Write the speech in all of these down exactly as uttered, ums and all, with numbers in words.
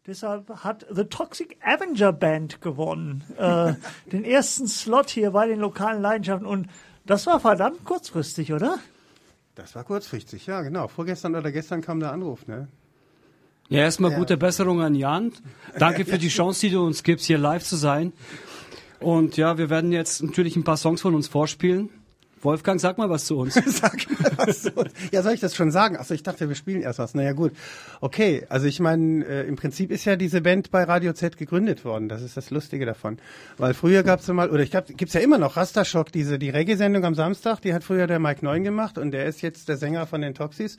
Deshalb hat The Toxic Avenger Band gewonnen. Äh, den ersten Slot hier bei den lokalen Leidenschaften. Und das war verdammt kurzfristig, oder? Das war kurzfristig, ja, genau. Vorgestern oder gestern kam der Anruf, ne? Ja, erstmal ja. gute Besserung an Jan. Danke für die Chance, die du uns gibst, hier live zu sein. Und ja, wir werden jetzt natürlich ein paar Songs von uns vorspielen. Wolfgang, sag mal was zu uns. Sag mal was zu uns. Ja, soll ich das schon sagen? Achso, ich dachte, wir spielen erst was. Naja, gut. Okay, also ich meine, äh, im Prinzip ist ja diese Band bei Radio Z gegründet worden. Das ist das Lustige davon. Weil früher gab's ja mal, oder ich glaube, gibt's ja immer noch Rasterschock, diese die Reggae-Sendung am Samstag, die hat früher der Mike Neun gemacht und der ist jetzt der Sänger von den Toxis.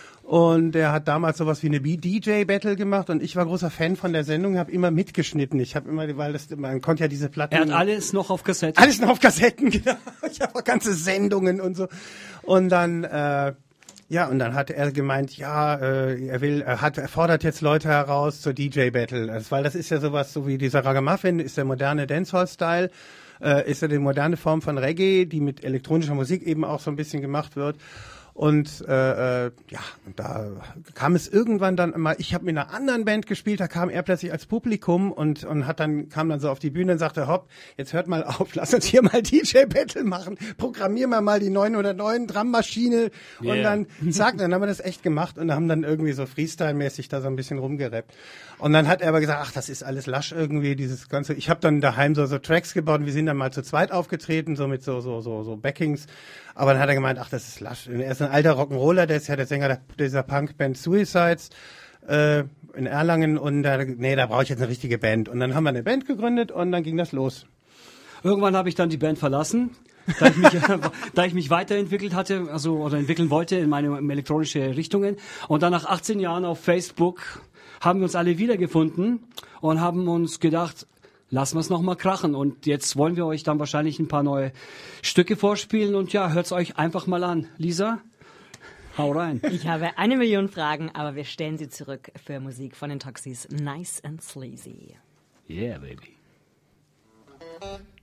Und der hat damals sowas wie eine D J-Battle gemacht und ich war großer Fan von der Sendung, habe immer mitgeschnitten. Ich habe immer, weil das, man konnte ja diese Platten... Er hat alles noch auf Kassetten. Alles noch auf Kassetten, genau. Ich habe auch ganze Sendungen und so. Und dann, äh, ja, und dann hat er gemeint, ja, äh, er will, er hat, er fordert jetzt Leute heraus zur D J-Battle. Also, weil das ist ja sowas, so wie dieser Ragamuffin, ist der moderne Dancehall-Style, äh, ist ja die moderne Form von Reggae, die mit elektronischer Musik eben auch so ein bisschen gemacht wird. Und äh, äh, ja, und da kam es irgendwann dann mal, ich habe mit einer anderen Band gespielt, da kam er plötzlich als Publikum und und hat dann kam dann so auf die Bühne und sagte, hopp, jetzt hört mal auf, lass uns hier mal D J-Battle machen, programmieren wir mal die neunhundertneun Drummaschine und yeah. dann zack, dann haben wir das echt gemacht und haben dann irgendwie so Freestyle-mäßig da so ein bisschen rumgerappt. Und dann hat er aber gesagt, ach, das ist alles lasch irgendwie, dieses ganze, ich habe dann daheim so so Tracks gebaut und wir sind dann mal zu zweit aufgetreten, so mit so so so so Backings. Aber dann hat er gemeint, ach, das ist lasch. Er ist ein alter Rock'n'Roller, der ist ja der Sänger der, dieser Punkband Suicides äh, in Erlangen und da, nee, da brauche ich jetzt eine richtige Band. Und dann haben wir eine Band gegründet und dann ging das los. Irgendwann habe ich dann die Band verlassen, da ich mich, da ich mich weiterentwickelt hatte, also oder entwickeln wollte in meine in elektronische Richtungen. Und dann nach achtzehn Jahren auf Facebook haben wir uns alle wiedergefunden und haben uns gedacht, lassen wir es nochmal krachen. Und jetzt wollen wir euch dann wahrscheinlich ein paar neue Stücke vorspielen. Und ja, hört's euch einfach mal an. Lisa, hau rein. Ich habe eine Million Fragen, aber wir stellen sie zurück für Musik von den Toxis. Nice and Sleazy. Yeah, baby.